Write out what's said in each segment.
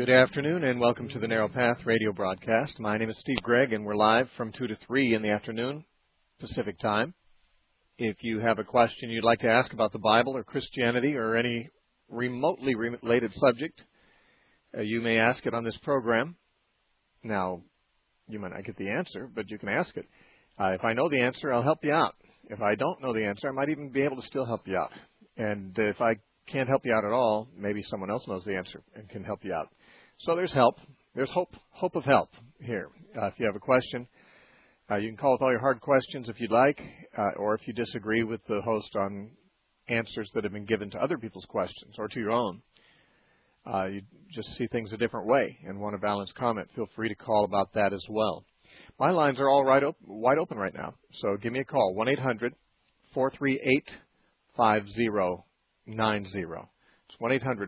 Good afternoon and welcome to the Narrow Path radio broadcast. My name is Steve Gregg and we're live from 2 to 3 in the afternoon, Pacific time. If you have a question you'd like to ask about the Bible or Christianity or any remotely related subject, you may ask it on this program. Now, you might not get the answer, but you can ask it. If I know the answer, I'll help you out. If I don't know the answer, I might even be able to still help you out. And if I can't help you out at all, maybe someone else knows the answer and can help you out. So there's help. There's hope of help here. If you have a question, you can call with all your hard questions if you'd like, or if you disagree with the host on answers that have been given to other people's questions or to your own. You just see things a different way and want a balanced comment. Feel free to call about that as well. My lines are all wide open right now, so give me a call, 1-800-438-5090. It's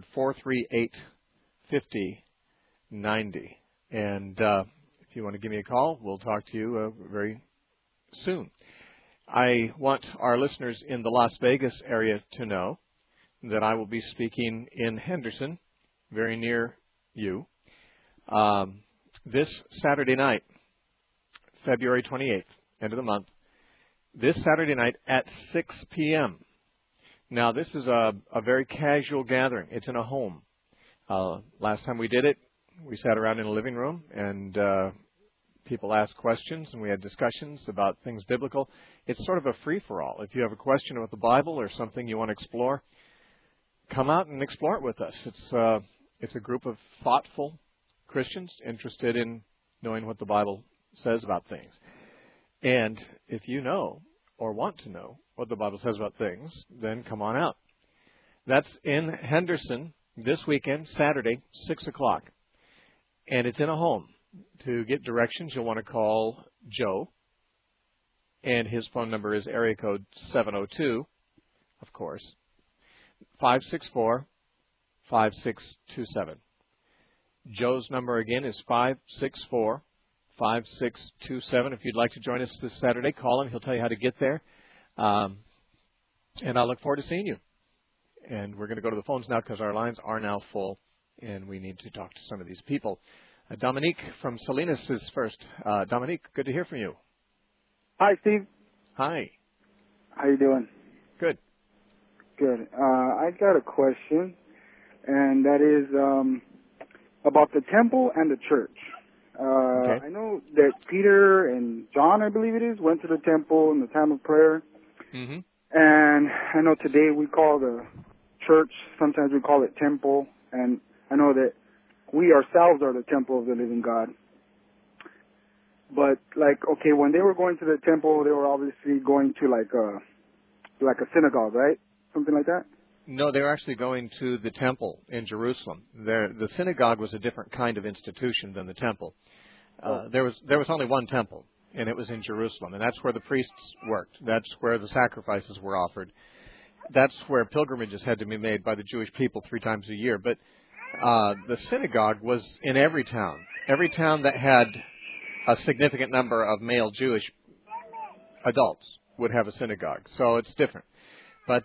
1-800-438-5090. And if you want to give me a call, we'll talk to you very soon. I want our listeners in the Las Vegas area to know that I will be speaking in Henderson, very near you, this Saturday night, February 28th, end of the month, this Saturday night at 6 p.m. Now, this is a very casual gathering. It's in a home. Last time we did it, we sat around in a living room and people asked questions and we had discussions about things biblical. It's sort of a free-for-all. If you have a question about the Bible or something you want to explore, come out and explore it with us. It's a group of thoughtful Christians interested in knowing what the Bible says about things. And if you know or want to know what the Bible says about things, then come on out. That's in Henderson this weekend, Saturday, 6 o'clock. And it's in a home. To get directions, you'll want to call Joe. And his phone number is area code 702, of course, 564-5627. Joe's number again is 564-5627. If you'd like to join us this Saturday, call him. He'll tell you how to get there. And I look forward to seeing you. And we're going to go to the phones now because our lines are now full, and we need to talk to some of these people. Dominique from Salinas is first. Dominique, good to hear from you. Hi, Steve. Hi. How you doing? Good. Good. I got a question, and that is about the temple and the church. Okay. I know that Peter and John, I believe it is, went to the temple in the time of prayer. Mm-hmm. And I know today we call the church, sometimes we call it temple, and I know that we ourselves are the temple of the living God. But, okay, when they were going to the temple, they were obviously going to like a synagogue, right? Something like that? No, they were actually going to the temple in Jerusalem. The synagogue was a different kind of institution than the temple. There was only one temple, and it was in Jerusalem, and that's where the priests worked. That's where the sacrifices were offered. That's where pilgrimages had to be made by the Jewish people 3 times a year. But the synagogue was in every town. Every town that had a significant number of male Jewish adults would have a synagogue. So it's different. But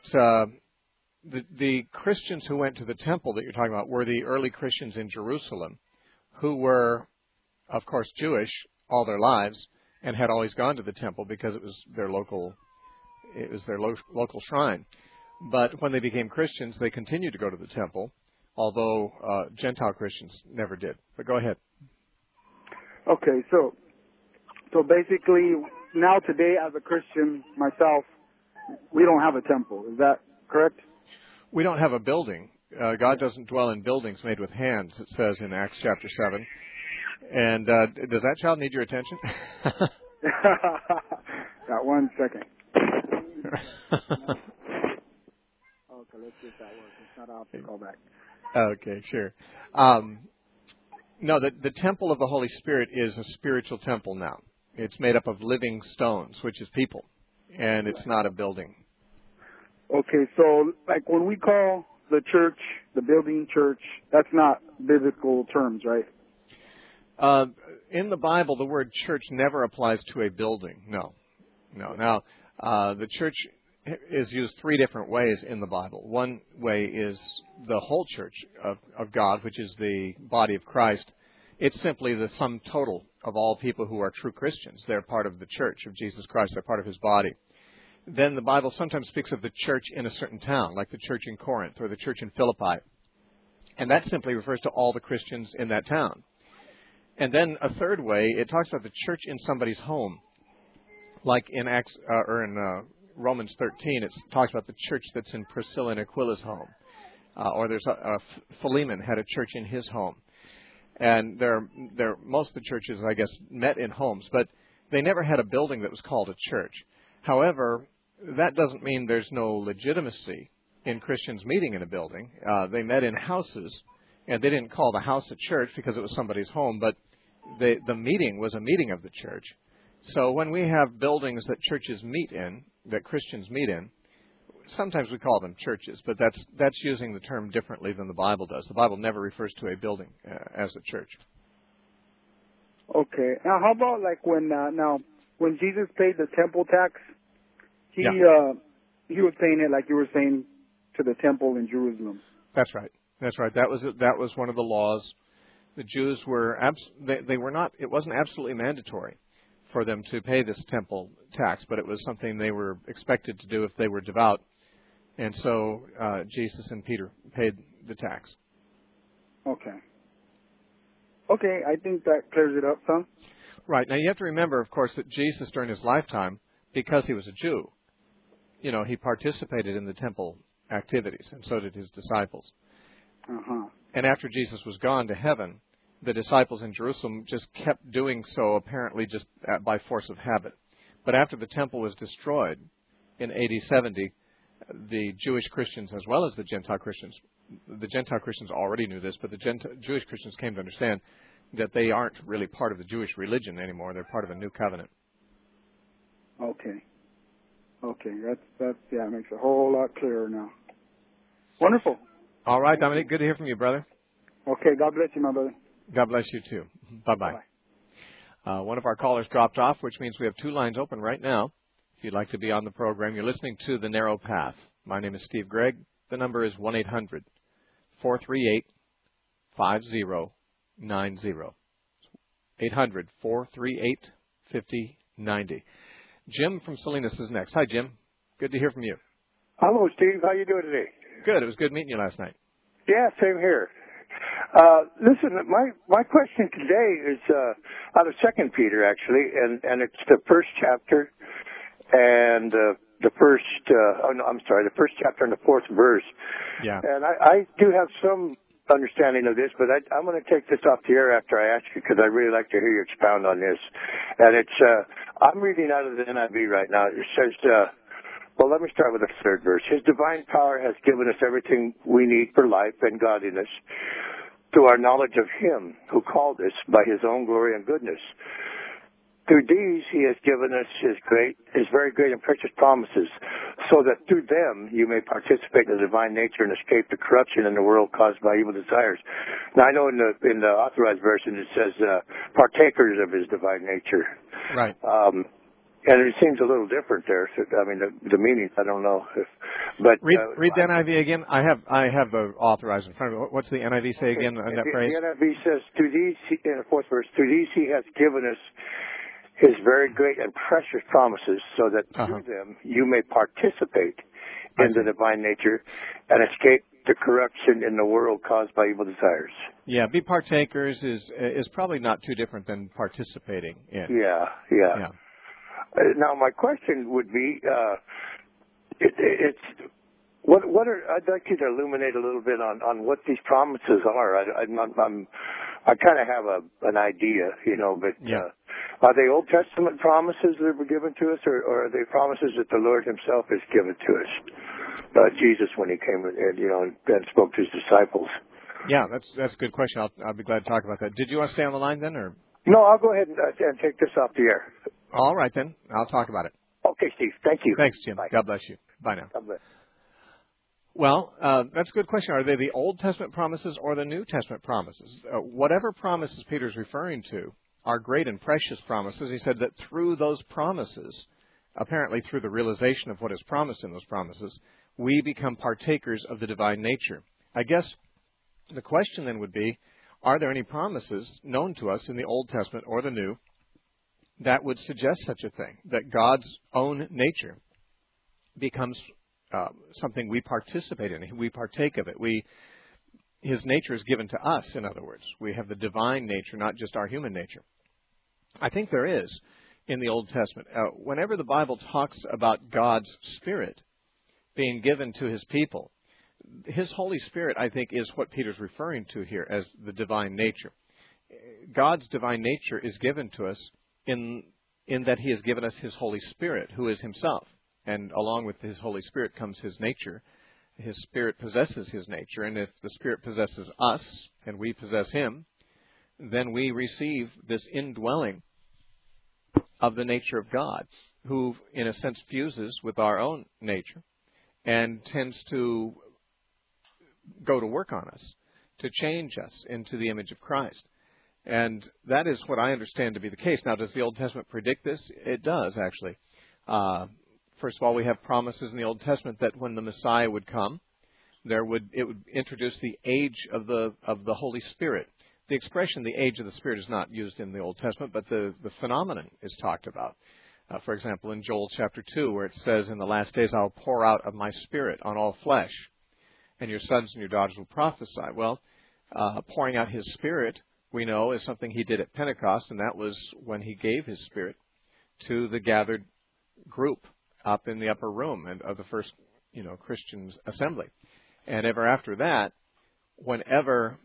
the Christians who went to the temple that you're talking about were the early Christians in Jerusalem who were, of course, Jewish all their lives and had always gone to the temple because it was their local shrine. But when they became Christians, they continued to go to the temple, although Gentile Christians never did. But go ahead. Okay, so basically, now today as a Christian myself, we don't have a temple. Is that correct? We don't have a building. God doesn't dwell in buildings made with hands, it says in Acts chapter 7. And does that child need your attention? Got 1 second. Okay, let's see if that works. It's not off. Call back. Okay, sure. No, the temple of the Holy Spirit is a spiritual temple now. It's made up of living stones, which is people, and it's not a building. Okay, so when we call the church, the building church, that's not biblical terms, right? In the Bible, the word church never applies to a building. No. Now, the church is used three different ways in the Bible. One way is the whole church of God, which is the body of Christ. It's simply the sum total of all people who are true Christians. They're part of the church of Jesus Christ. They're part of his body. Then the Bible sometimes speaks of the church in a certain town, like the church in Corinth or the church in Philippi. And that simply refers to all the Christians in that town. And then a third way, it talks about the church in somebody's home. Like in Romans 13, it talks about the church that's in Priscilla and Aquila's home. Or there's Philemon had a church in his home. And most of the churches, I guess, met in homes, but they never had a building that was called a church. However, that doesn't mean there's no legitimacy in Christians meeting in a building. They met in houses, and they didn't call the house a church because it was somebody's home, but the meeting was a meeting of the church. So when we have buildings that churches meet in, that Christians meet in, sometimes we call them churches, but that's using the term differently than the Bible does. The Bible never refers to a building as a church. Okay. Now, how about like when Jesus paid the temple tax, he was paying it like you were saying to the temple in Jerusalem. That's right. That's right. That was one of the laws. The Jews were they were not. It wasn't absolutely mandatory for them to pay this temple tax, but it was something they were expected to do if they were devout. And so Jesus and Peter paid the tax. Okay. Okay, I think that clears it up some. Right. Now you have to remember, of course, that Jesus during his lifetime, because he was a Jew, he participated in the temple activities, and so did his disciples. Uh-huh. And after Jesus was gone to heaven, the disciples in Jerusalem just kept doing so, apparently just by force of habit. But after the temple was destroyed in AD 70, the Jewish Christians as well as the Gentile Christians already knew this, but the Jewish Christians came to understand that they aren't really part of the Jewish religion anymore. They're part of a new covenant. Okay. That makes a whole lot clearer now. Wonderful. All right, Dominic, good to hear from you, brother. Okay, God bless you, my brother. God bless you, too. Bye-bye. Bye. One of our callers dropped off, which means we have two lines open right now. If you'd like to be on the program, you're listening to The Narrow Path. My name is Steve Gregg. The number is 1-800-438-5090. 800-438-5090. Jim from Salinas is next. Hi, Jim. Good to hear from you. Hello, Steve. How you doing today? Good. It was good meeting you last night. Yeah, same here. Listen, my question today is out of 2 Peter, actually, and it's the first chapter and the first chapter and the fourth verse. Yeah. And I do have some understanding of this, but I'm going to take this off the air after I ask you because I really like to hear you expound on this. And it's I'm reading out of the NIV right now. It says, well, let me start with the third verse. His divine power has given us everything we need for life and godliness through our knowledge of Him who called us by His own glory and goodness. Through these He has given us His very great and precious promises, so that through them you may participate in the divine nature and escape the corruption in the world caused by evil desires. Now I know in the Authorized Version it says partakers of His divine nature. Right. And it seems a little different there. So, I mean, the meanings, I don't know. Read the NIV again. I have the Authorized in front of me. What's the NIV say again on that phrase? The NIV says, through these, in the fourth verse, through these He has given us His very great and precious promises, so that through them you may participate in the divine nature and escape the corruption in the world caused by evil desires. Yeah, be partakers is probably not too different than participating in. Yeah. Now, my question would be, I'd like you to illuminate a little bit on what these promises are. I kind of have an idea, but are they Old Testament promises that were given to us, or are they promises that the Lord Himself has given to us? Jesus, when He came and spoke to His disciples. Yeah, that's a good question. I'll be glad to talk about that. Did you want to stay on the line then, or? No, I'll go ahead and take this off the air. All right, then. I'll talk about it. Okay, Steve. Thank you. Thanks, Jim. Bye. God bless you. Bye now. God bless. Well, that's a good question. Are they the Old Testament promises or the New Testament promises? Whatever promises Peter's referring to are great and precious promises. He said that through those promises, apparently through the realization of what is promised in those promises, we become partakers of the divine nature. I guess the question then would be, are there any promises known to us in the Old Testament or the New that would suggest such a thing, that God's own nature becomes something we participate in, we partake of it, His nature is given to us, in other words. We have the divine nature, not just our human nature. I think there is in the Old Testament. Whenever the Bible talks about God's Spirit being given to His people, His Holy Spirit, I think, is what Peter's referring to here as the divine nature. God's divine nature is given to us in that He has given us His Holy Spirit, who is Himself. And along with His Holy Spirit comes His nature. His Spirit possesses His nature, and if the Spirit possesses us and we possess Him, then we receive this indwelling of the nature of God, who in a sense fuses with our own nature and tends to go to work on us, to change us into the image of Christ. And that is what I understand to be the case. Now, does the Old Testament predict this? It does, actually. First of all, we have promises in the Old Testament that when the Messiah would come, it would introduce the age of the Holy Spirit. The expression "the age of the Spirit" is not used in the Old Testament, but the phenomenon is talked about. For example, in Joel chapter 2, where it says, "In the last days I will pour out of my Spirit on all flesh, and your sons and your daughters will prophesy." Well, pouring out His Spirit, we know, is something He did at Pentecost, and that was when He gave His Spirit to the gathered group up in the upper room of the first, Christian assembly. And ever after that, whenever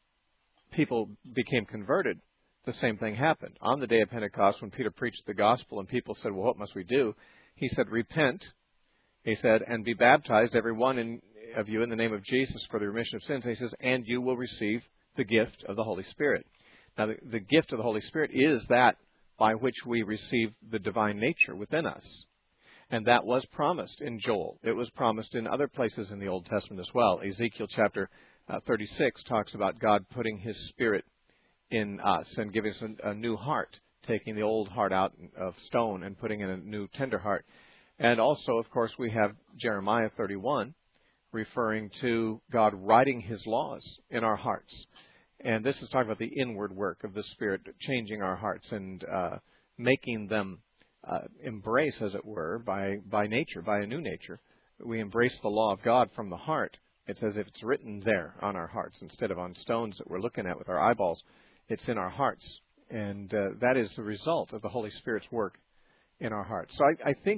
people became converted, the same thing happened. On the day of Pentecost, when Peter preached the gospel and people said, "Well, what must we do?" He said, "Repent," he said, "and be baptized, every one of you, in the name of Jesus for the remission of sins." And he says, "And you will receive the gift of the Holy Spirit." Now, the gift of the Holy Spirit is that by which we receive the divine nature within us. And that was promised in Joel. It was promised in other places in the Old Testament as well. Ezekiel chapter 36 talks about God putting His Spirit in us and giving us a new heart, taking the old heart out of stone and putting in a new tender heart. And also, of course, we have Jeremiah 31 referring to God writing His laws in our hearts. And this is talking about the inward work of the Spirit, changing our hearts and making them embrace, as it were, by nature, by a new nature. We embrace the law of God from the heart. It's as if it's written there on our hearts instead of on stones that we're looking at with our eyeballs. It's in our hearts. And that is the result of the Holy Spirit's work in our hearts. So I think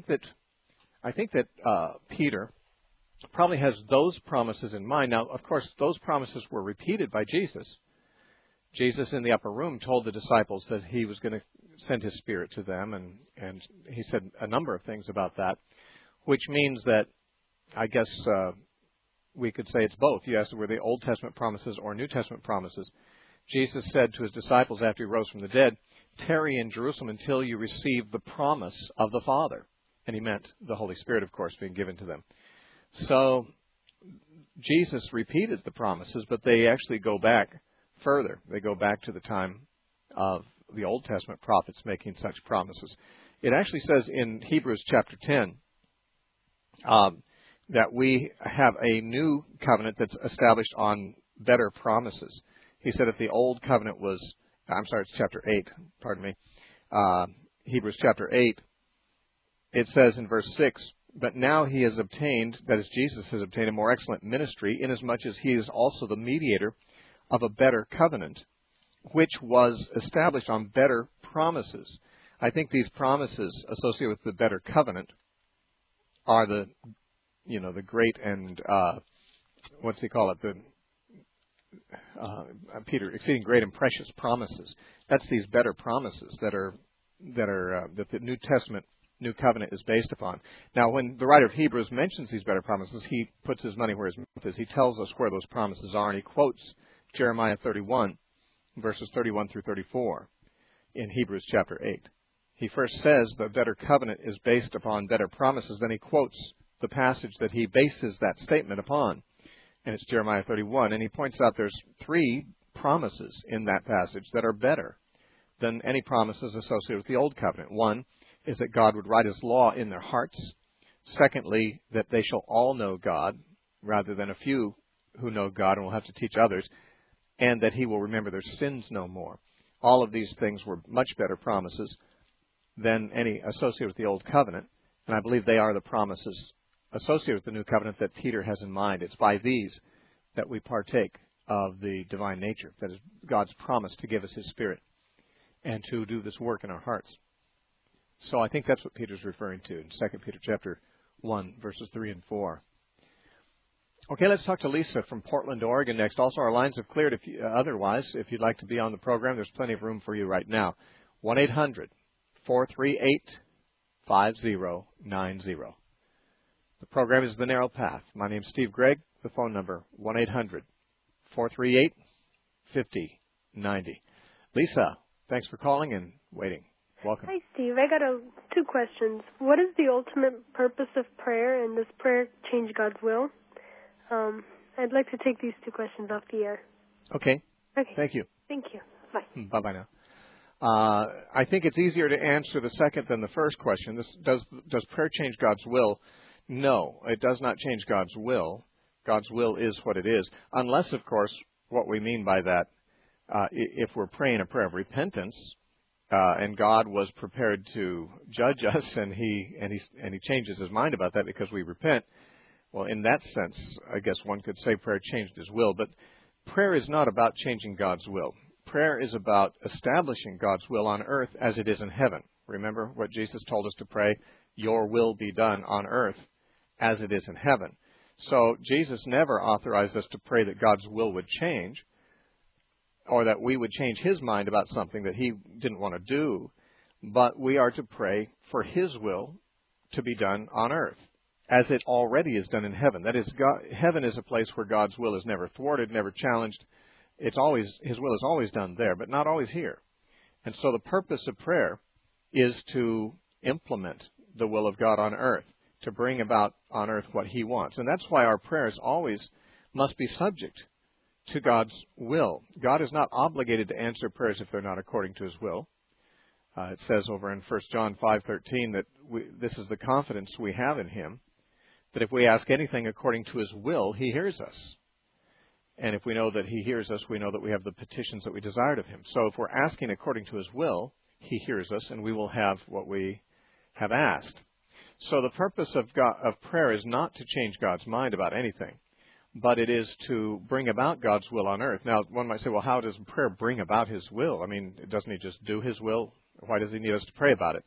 that Peter probably has those promises in mind. Now, of course, those promises were repeated by Jesus. Jesus in the upper room told the disciples that He was going to send His Spirit to them, and He said a number of things about that, which means that I guess we could say it's both. You asked were they Old Testament promises or New Testament promises. Jesus said to His disciples after He rose from the dead, "Tarry in Jerusalem until you receive the promise of the Father." And He meant the Holy Spirit, of course, being given to them. So Jesus repeated the promises, but they actually go back further. They go back to the time of the Old Testament prophets making such promises. It actually says in Hebrews chapter 10 that we have a new covenant that's established on better promises. He said if the old covenant was, it's chapter 8, pardon me, Hebrews chapter 8, it says in verse 6, "But now He has obtained," that is, Jesus has obtained, "a more excellent ministry, inasmuch as He is also the mediator of a better covenant, which was established on better promises." I think these promises associated with the better covenant are the great and, Peter, exceeding great and precious promises. That's these better promises that the New Testament, New Covenant is based upon. Now, when the writer of Hebrews mentions these better promises, he puts his money where his mouth is. He tells us where those promises are, and he quotes Jeremiah 31, verses 31 through 34 in Hebrews chapter 8. He first says the better covenant is based upon better promises. Then he quotes the passage that he bases that statement upon, and it's Jeremiah 31. And he points out there's 3 promises in that passage that are better than any promises associated with the Old Covenant. One is that God would write His law in their hearts. Secondly, that they shall all know God, rather than a few who know God and will have to teach others, and that He will remember their sins no more. All of these things were much better promises than any associated with the Old Covenant, and I believe they are the promises associated with the New Covenant that Peter has in mind. It's by these that we partake of the divine nature, that is God's promise to give us His Spirit and to do this work in our hearts. So I think that's what Peter's referring to in 2 Peter chapter 1, verses 3 and 4. Okay, let's talk to Lisa from Portland, Oregon next. Also, our lines have cleared. Otherwise, if you'd like to be on the program, there's plenty of room for you right now. 1-800-438-5090. The program is The Narrow Path. My name's Steve Gregg. The phone number, 1-800-438-5090. Lisa, thanks for calling and waiting. Welcome. Hi, Steve. I got two questions. What is the ultimate purpose of prayer, and does prayer change God's will? I'd like to take these two questions off the air. Okay. Okay. Thank you. Thank you. Bye. Bye-bye now. I think it's easier to answer the second than the first question. Does prayer change God's will? No, it does not change God's will. God's will is what it is. Unless, of course, what we mean by that, if we're praying a prayer of repentance, and God was prepared to judge us, and he changes His mind about that because we repent. Well, in that sense, I guess one could say prayer changed His will. But prayer is not about changing God's will. Prayer is about establishing God's will on earth as it is in heaven. Remember what Jesus told us to pray, your will be done on earth as it is in heaven. So Jesus never authorized us to pray that God's will would change, or that we would change His mind about something that He didn't want to do. But we are to pray for His will to be done on earth, as it already is done in heaven. That is, heaven is a place where God's will is never thwarted, never challenged. His will is always done there, but not always here. And so the purpose of prayer is to implement the will of God on earth, to bring about on earth what He wants. And that's why our prayers always must be subject to God's will. God is not obligated to answer prayers if they're not according to His will. It says over in 1 John 5:13 that this is the confidence we have in Him, that if we ask anything according to His will, He hears us. And if we know that He hears us, we know that we have the petitions that we desired of Him. So if we're asking according to His will, He hears us, and we will have what we have asked. So the purpose of prayer is not to change God's mind about anything, but it is to bring about God's will on earth. Now, one might say, well, how does prayer bring about His will? I mean, doesn't He just do His will? Why does He need us to pray about it?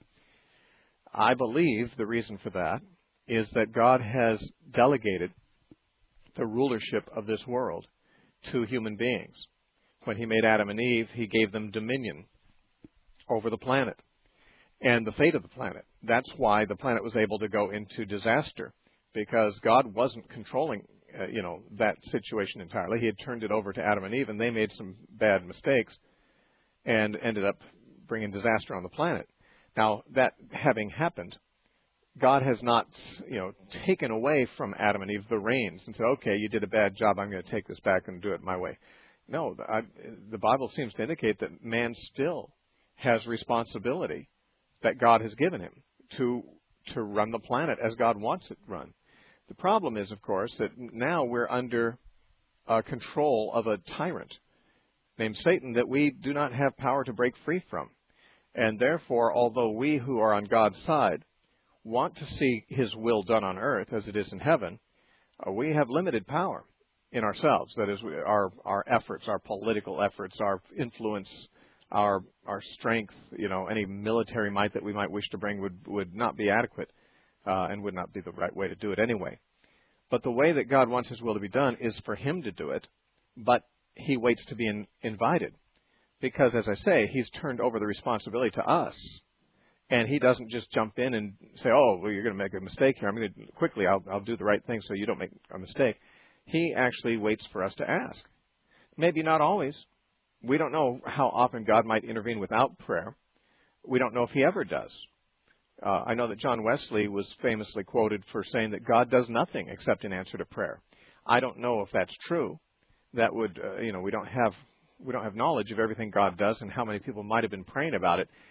I believe the reason for that is that God has delegated the rulership of this world to human beings. When He made Adam and Eve, He gave them dominion over the planet and the fate of the planet. That's why the planet was able to go into disaster, because God wasn't controlling that situation entirely. He had turned it over to Adam and Eve, and they made some bad mistakes and ended up bringing disaster on the planet. Now, that having happened, God has not, taken away from Adam and Eve the reins and said, okay, you did a bad job, I'm going to take this back and do it my way. No, the Bible seems to indicate that man still has responsibility that God has given him to run the planet as God wants it run. The problem is, of course, that now we're under control of a tyrant named Satan that we do not have power to break free from. And therefore, although we who are on God's side want to see His will done on earth as it is in heaven, we have limited power in ourselves. That is, our efforts, our political efforts, our influence, our strength, any military might that we might wish to bring would not be adequate and would not be the right way to do it anyway. But the way that God wants His will to be done is for Him to do it, but He waits to be invited. Because, as I say, He's turned over the responsibility to us. And He doesn't just jump in and say, oh, well, you're going to make a mistake here. I'm going to quickly, I'll do the right thing so you don't make a mistake. He actually waits for us to ask. Maybe not always. We don't know how often God might intervene without prayer. We don't know if He ever does. I know that John Wesley was famously quoted for saying that God does nothing except in answer to prayer. I don't know if that's true. That would, we don't have knowledge of everything God does and how many people might have been praying about it.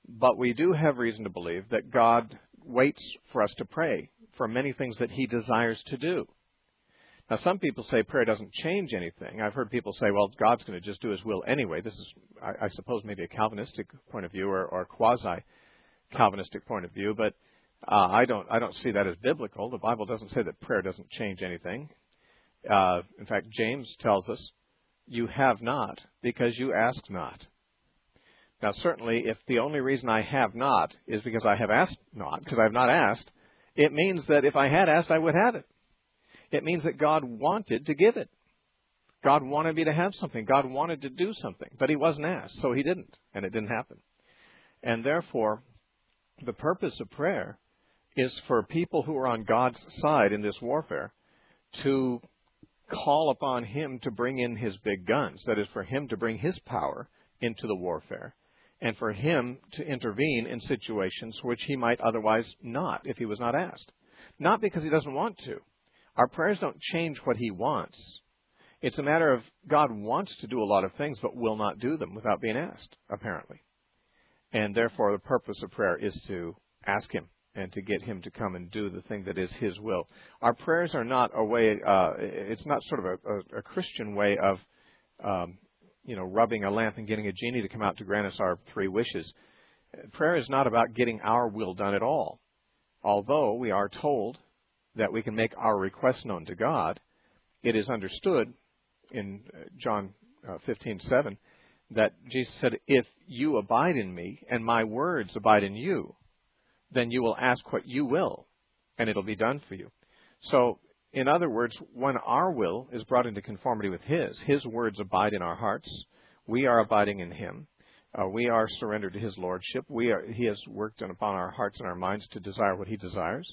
But we do have reason to believe that God waits for us to pray for many things that He desires to do. Now, some people say prayer doesn't change anything. I've heard people say, well, God's going to just do His will anyway. This is, I suppose, maybe a Calvinistic point of view or quasi-Calvinistic point of view, but I don't see that as biblical. The Bible doesn't say that prayer doesn't change anything. In fact, James tells us, you have not because you ask not. Now, certainly, if the only reason I have not is because I have asked not, because I have not asked, it means that if I had asked, I would have it. It means that God wanted to give it. God wanted me to have something. God wanted to do something, but He wasn't asked, so He didn't, and it didn't happen. And therefore, the purpose of prayer is for people who are on God's side in this warfare to call upon Him to bring in His big guns. That is, for Him to bring His power into the warfare, and for Him to intervene in situations which He might otherwise not if He was not asked. Not because He doesn't want to. Our prayers don't change what He wants. It's a matter of God wants to do a lot of things, but will not do them without being asked, apparently. And therefore, the purpose of prayer is to ask Him and to get Him to come and do the thing that is His will. Our prayers are not a way, it's not sort of a Christian way of, rubbing a lamp and getting a genie to come out to grant us our 3 wishes. Prayer is not about getting our will done at all. Although we are told that we can make our requests known to God, it is understood in John 15:7 that Jesus said, if you abide in me and my words abide in you, then you will ask what you will, and it'll be done for you. So, in other words, when our will is brought into conformity with His words abide in our hearts, we are abiding in Him, we are surrendered to His lordship, He has worked upon our hearts and our minds to desire what He desires,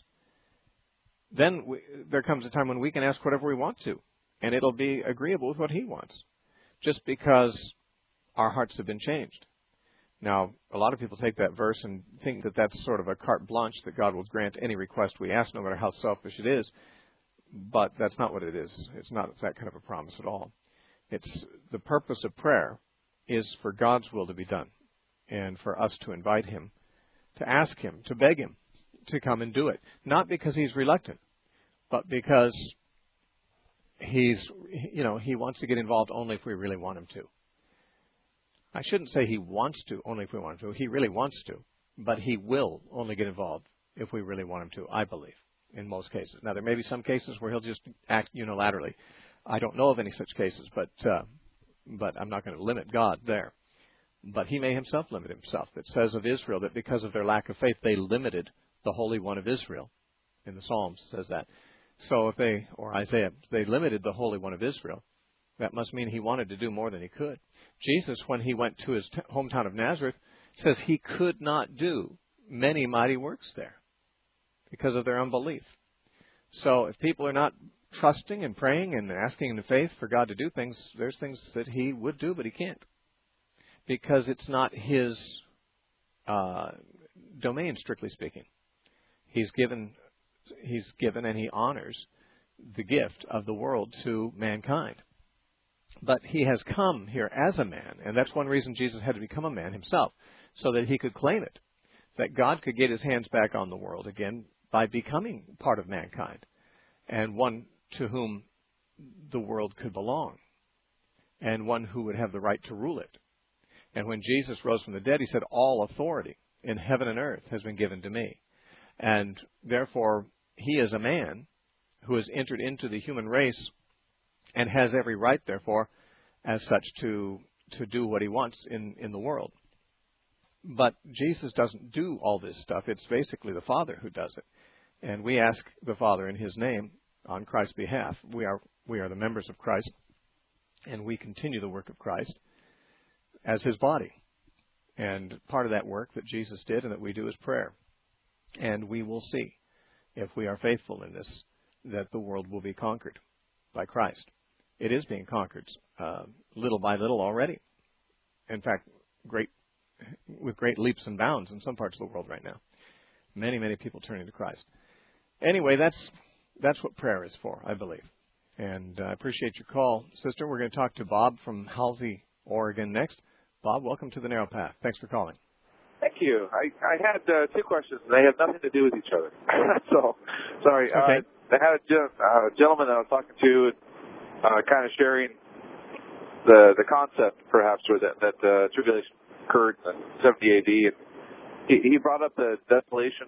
then there comes a time when we can ask whatever we want to, and it'll be agreeable with what He wants, just because our hearts have been changed. Now, a lot of people take that verse and think that that's sort of a carte blanche, that God will grant any request we ask, no matter how selfish it is, but that's not what it is. It's not that kind of a promise at all. It's the purpose of prayer is for God's will to be done, and for us to invite Him, to ask Him, to beg Him to come and do it. Not because He's reluctant, but because He wants to get involved only if we really want Him to. I shouldn't say He wants to only if we want Him to. He really wants to, but He will only get involved if we really want Him to, I believe, in most cases. Now, there may be some cases where He'll just act unilaterally. I don't know of any such cases, but I'm not going to limit God there. But He may Himself limit Himself. It says of Israel that because of their lack of faith, they limited the Holy One of Israel. In the Psalms it says that. So or Isaiah, they limited the Holy One of Israel. That must mean He wanted to do more than He could. Jesus, when He went to His hometown of Nazareth, says He could not do many mighty works there because of their unbelief. So if people are not trusting and praying and asking in faith for God to do things, there's things that He would do, but He can't, because it's not His domain, strictly speaking. He's given and He honors the gift of the world to mankind. But He has come here as a man, and that's one reason Jesus had to become a man Himself, so that He could claim it, that God could get His hands back on the world again by becoming part of mankind, and one to whom the world could belong, and one who would have the right to rule it. And when Jesus rose from the dead, He said, all authority in heaven and earth has been given to me. And therefore, He is a man who has entered into the human race and has every right, therefore, as such, to do what He wants in the world. But Jesus doesn't do all this stuff. It's basically the Father who does it. And we ask the Father in His name on Christ's behalf. We are the members of Christ, and we continue the work of Christ as His body. And part of that work that Jesus did and that we do is prayer. And we will see, if we are faithful in this, that the world will be conquered by Christ. It is being conquered little by little already. In fact, with great leaps and bounds in some parts of the world right now. Many, many people turning to Christ. Anyway, that's what prayer is for, I believe. And I appreciate your call, sister. We're going to talk to Bob from Halsey, Oregon next. Bob, welcome to the Narrow Path. Thanks for calling. Thank you. I had two questions. They have nothing to do with each other. So, sorry. Okay. I had a gentleman that I was talking to, kind of sharing the concept, perhaps, or that tribulation occurred in 70 AD. And he brought up the desolation,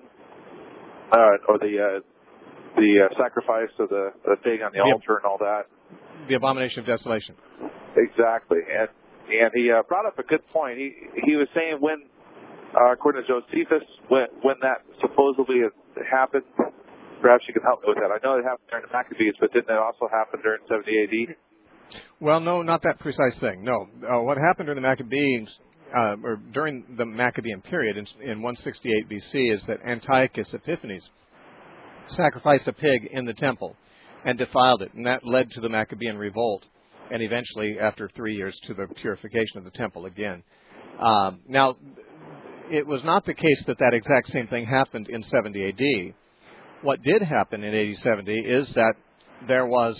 or the sacrifice of the pig on the altar and all that. The abomination of desolation. Exactly. And he brought up a good point. He was saying when, according to Josephus, when that supposedly happened, perhaps you could help me with that. I know it happened during the Maccabees, but didn't it also happen during 70 AD? Well, no, not that precise thing. No. What happened during the Maccabees, or during the Maccabean period in 168 BC, is that Antiochus Epiphanes sacrificed a pig in the temple and defiled it, and that led to the Maccabean revolt, and eventually, after 3 years, to the purification of the temple again. Now, it was not the case that exact same thing happened in 70 AD. What did happen in AD 70 is that there was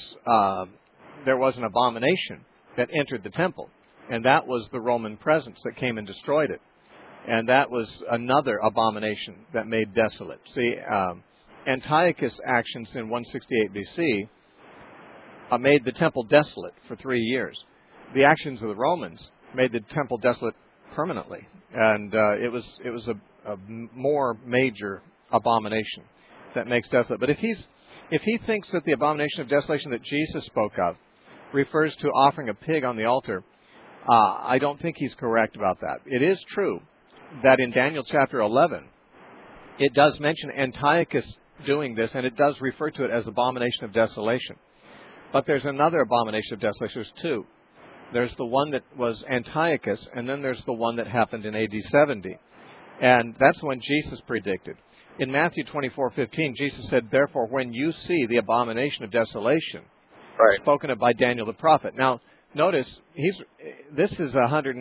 an abomination that entered the temple, and that was the Roman presence that came and destroyed it. And that was another abomination that made desolate. See, Antiochus' actions in 168 BC made the temple desolate for 3 years. The actions of the Romans made the temple desolate permanently, and it was a more major abomination that makes desolate. But if he thinks that the abomination of desolation that Jesus spoke of refers to offering a pig on the altar, I don't think he's correct about that. It is true that in Daniel chapter 11, it does mention Antiochus doing this, and it does refer to it as abomination of desolation. But there's another abomination of desolation. There's two. There's the one that was Antiochus, and then there's the one that happened in AD 70. And that's the one Jesus predicted. In Matthew 24:15, Jesus said, "Therefore, when you see the abomination of desolation," right, spoken of by Daniel the prophet. Now, notice this is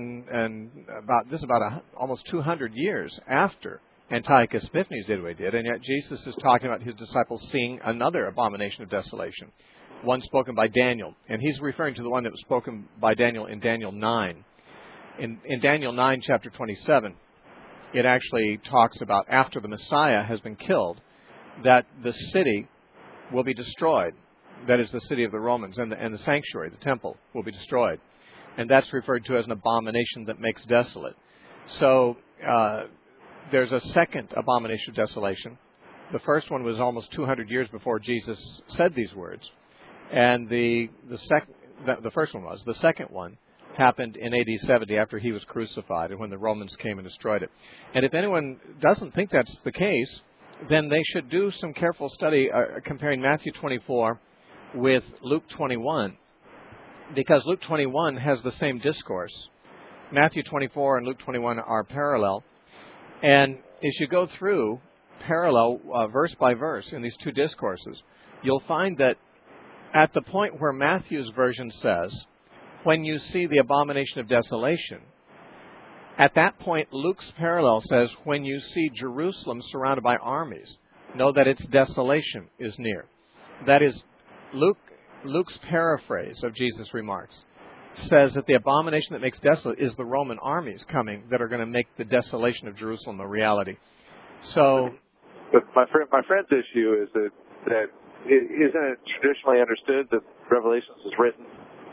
almost 200 years after Antiochus Epiphanes did what he did, and yet Jesus is talking about his disciples seeing another abomination of desolation, one spoken by Daniel, and he's referring to the one that was spoken by Daniel in Daniel 9. In Daniel 9, chapter 27, it actually talks about after the Messiah has been killed, that the city will be destroyed. That is the city of the Romans, and the sanctuary, the temple, will be destroyed. And that's referred to as an abomination that makes desolate. So there's a second abomination of desolation. The first one was almost 200 years before Jesus said these words. And the first one was. The second one happened in AD 70 after he was crucified and when the Romans came and destroyed it. And if anyone doesn't think that's the case, then they should do some careful study comparing Matthew 24 with Luke 21, because Luke 21 has the same discourse. Matthew 24 and Luke 21 are parallel. And as you go through parallel verse by verse in these two discourses, you'll find that at the point where Matthew's version says, "When you see the abomination of desolation," at that point Luke's parallel says, "When you see Jerusalem surrounded by armies, know that its desolation is near." That is, Luke's paraphrase of Jesus' remarks says that the abomination that makes desolate is the Roman armies coming that are going to make the desolation of Jerusalem a reality. So, but my friend's issue is that isn't it traditionally understood that Revelations was written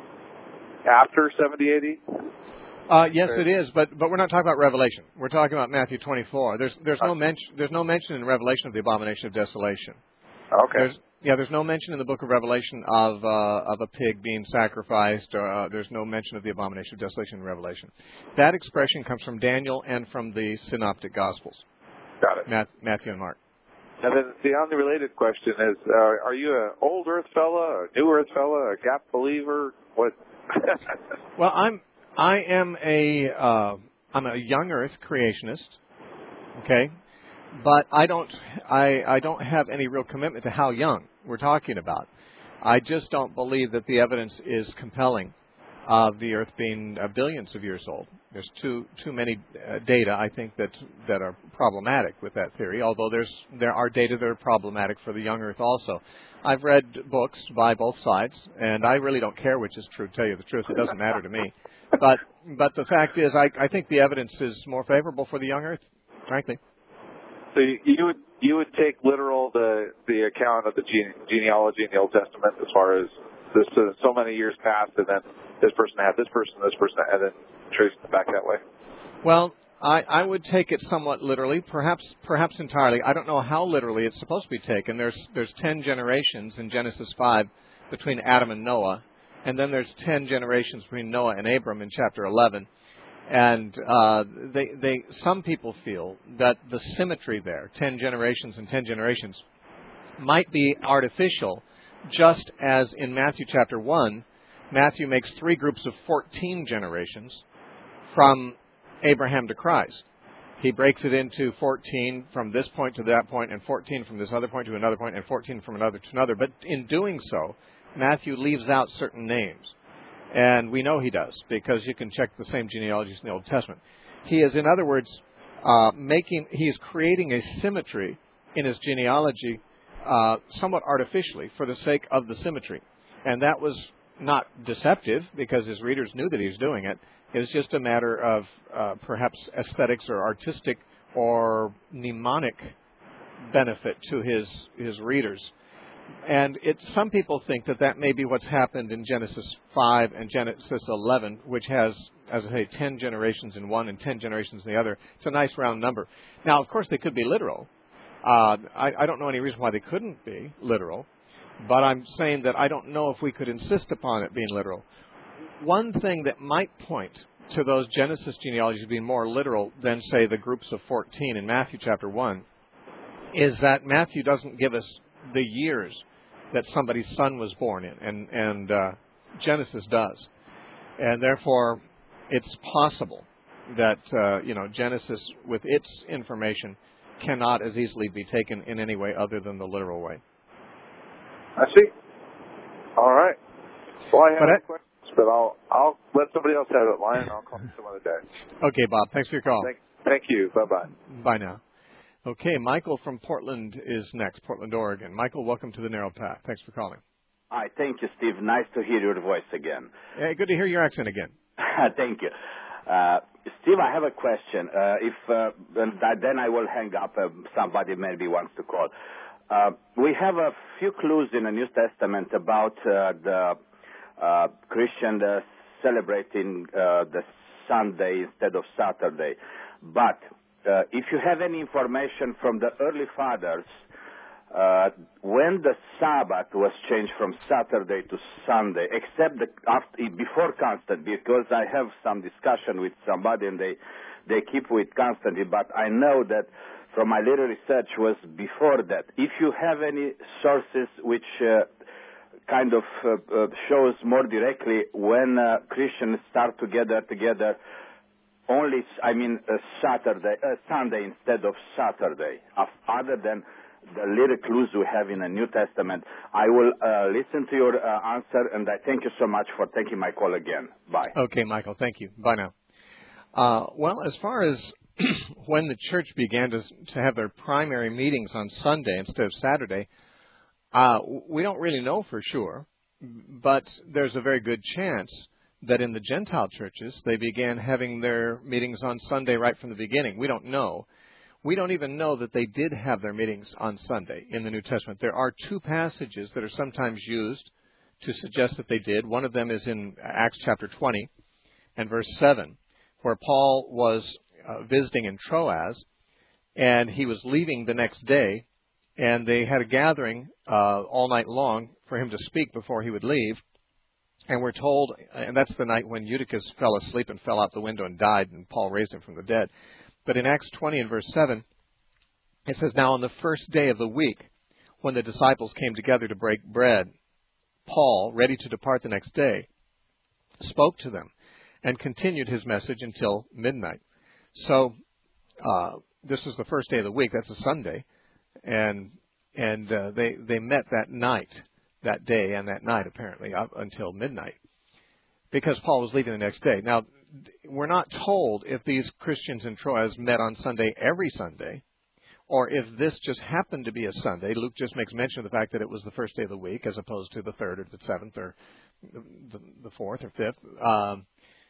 after 70 AD? Yes, it is, but we're not talking about Revelation. We're talking about Matthew 24. There's no mention in Revelation of the abomination of desolation. Okay. There's no mention in the book of Revelation of a pig being sacrificed. There's no mention of the abomination of desolation in Revelation. That expression comes from Daniel and from the Synoptic Gospels. Got it. Matthew and Mark. And then the unrelated question is, are you an old Earth fella, a new Earth fella, a gap believer? What? Well, I'm a young Earth creationist. Okay. But I don't have any real commitment to how young we're talking about. I just don't believe that the evidence is compelling of the Earth being billions of years old. There's too many data, I think, that are problematic with that theory, although there are data that are problematic for the young Earth also. I've read books by both sides, and I really don't care which is true, to tell you the truth. It doesn't matter to me. But the fact is, I think the evidence is more favorable for the young Earth frankly. So you would take literal the account of the genealogy in the Old Testament as far as this so many years passed, and then this person had this person, and then trace it back that way. Well, I would take it somewhat literally, perhaps entirely. I don't know how literally it's supposed to be taken. There's 10 generations in Genesis 5 between Adam and Noah, and then there's 10 generations between Noah and Abram in chapter 11. And some people feel that the symmetry there, 10 generations and 10 generations, might be artificial, just as in Matthew chapter 1, Matthew makes 3 groups of 14 generations from Abraham to Christ. He breaks it into 14 from this point to that point, and 14 from this other point to another point, and 14 from another to another. But in doing so, Matthew leaves out certain names. And we know he does, because you can check the same genealogies in the Old Testament. He is, in other words, he is creating a symmetry in his genealogy somewhat artificially for the sake of the symmetry. And that was not deceptive, because his readers knew that he was doing it. It was just a matter of perhaps aesthetics or artistic or mnemonic benefit to his readers. And some people think that may be what's happened in Genesis 5 and Genesis 11, which has, as I say, 10 generations in one and 10 generations in the other. It's a nice round number. Now, of course, they could be literal. I don't know any reason why they couldn't be literal, but I'm saying that I don't know if we could insist upon it being literal. One thing that might point to those Genesis genealogies being more literal than, say, the groups of 14 in Matthew chapter 1 is that Matthew doesn't give us the years that somebody's son was born in, and Genesis does. And therefore, it's possible that Genesis, with its information, cannot as easily be taken in any way other than the literal way. I see. All right. Well, I have no questions, but I'll let somebody else have it, Lion, and I'll call you some other day. Okay, Bob. Thanks for your call. Thank you. Bye-bye. Bye now. Okay, Michael from Portland is next, Portland, Oregon. Michael, welcome to the Narrow Path. Thanks for calling. Hi, thank you, Steve. Nice to hear your voice again. Hey, good to hear your accent again. Thank you. Steve, I have a question. Then I will hang up. Somebody maybe wants to call. We have a few clues in the New Testament about the Christian celebrating the Sunday instead of Saturday. But if you have any information from the early fathers, when the Sabbath was changed from Saturday to Sunday, except before Constantine, because I have some discussion with somebody and they keep with Constantine, but I know that from my little research was before that. If you have any sources which kind of shows more directly when Christians start together, only, Sunday instead of Saturday, other than the little clues we have in the New Testament. I will listen to your answer, and I thank you so much for taking my call again. Bye. Okay, Michael, thank you. Bye now. Well, as far as when the church began to have their primary meetings on Sunday instead of Saturday, we don't really know for sure, but there's a very good chance that in the Gentile churches, they began having their meetings on Sunday right from the beginning. We don't know. We don't even know that they did have their meetings on Sunday in the New Testament. There are 2 passages that are sometimes used to suggest that they did. One of them is in Acts chapter 20 and verse 7, where Paul was visiting in Troas, and he was leaving the next day, and they had a gathering all night long for him to speak before he would leave. And we're told, and that's the night when Eutychus fell asleep and fell out the window and died, and Paul raised him from the dead. But in Acts 20 and verse 7, it says, "Now on the first day of the week, when the disciples came together to break bread, Paul, ready to depart the next day, spoke to them and continued his message until midnight." So this is the first day of the week. That's a Sunday. And they met that night, that day and that night, apparently, up until midnight, because Paul was leaving the next day. Now, we're not told if these Christians in Troas met on Sunday every Sunday, or if this just happened to be a Sunday. Luke just makes mention of the fact that it was the first day of the week as opposed to the 3rd or the 7th or the 4th or 5th.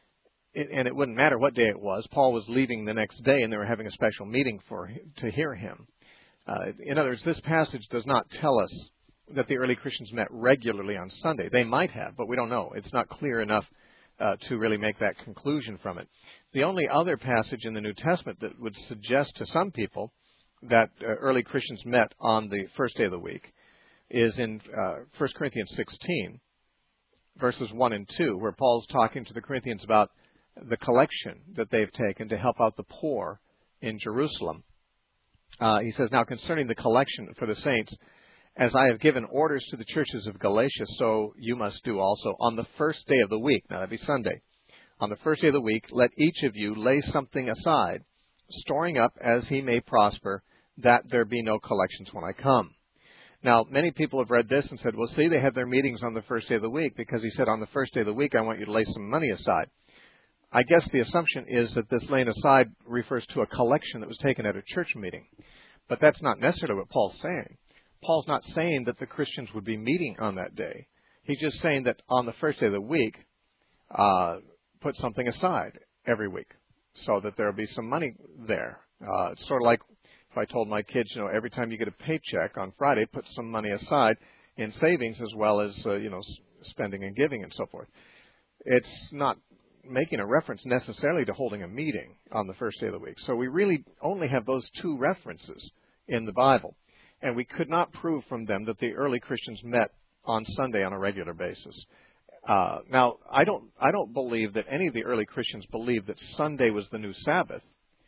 and it wouldn't matter what day it was. Paul was leaving the next day, and they were having a special meeting to hear him. In other words, this passage does not tell us that the early Christians met regularly on Sunday. They might have, but we don't know. It's not clear enough to really make that conclusion from it. The only other passage in the New Testament that would suggest to some people that early Christians met on the first day of the week is in 1 Corinthians 16, verses 1 and 2, where Paul's talking to the Corinthians about the collection that they've taken to help out the poor in Jerusalem. He says, now concerning the collection for the saints, as I have given orders to the churches of Galatia, so you must do also on the first day of the week. Now, that'd be Sunday. On the first day of the week, let each of you lay something aside, storing up as he may prosper, that there be no collections when I come. Now, many people have read this and said, well, see, they had their meetings on the first day of the week because he said on the first day of the week, I want you to lay some money aside. I guess the assumption is that this laying aside refers to a collection that was taken at a church meeting. But that's not necessarily what Paul's saying. Paul's not saying that the Christians would be meeting on that day. He's just saying that on the first day of the week, put something aside every week so that there will be some money there. It's sort of like if I told my kids, every time you get a paycheck on Friday, put some money aside in savings as well as, spending and giving and so forth. It's not making a reference necessarily to holding a meeting on the first day of the week. So we really only have those two references in the Bible. And we could not prove from them that the early Christians met on Sunday on a regular basis. Now, I don't believe that any of the early Christians believed that Sunday was the new Sabbath.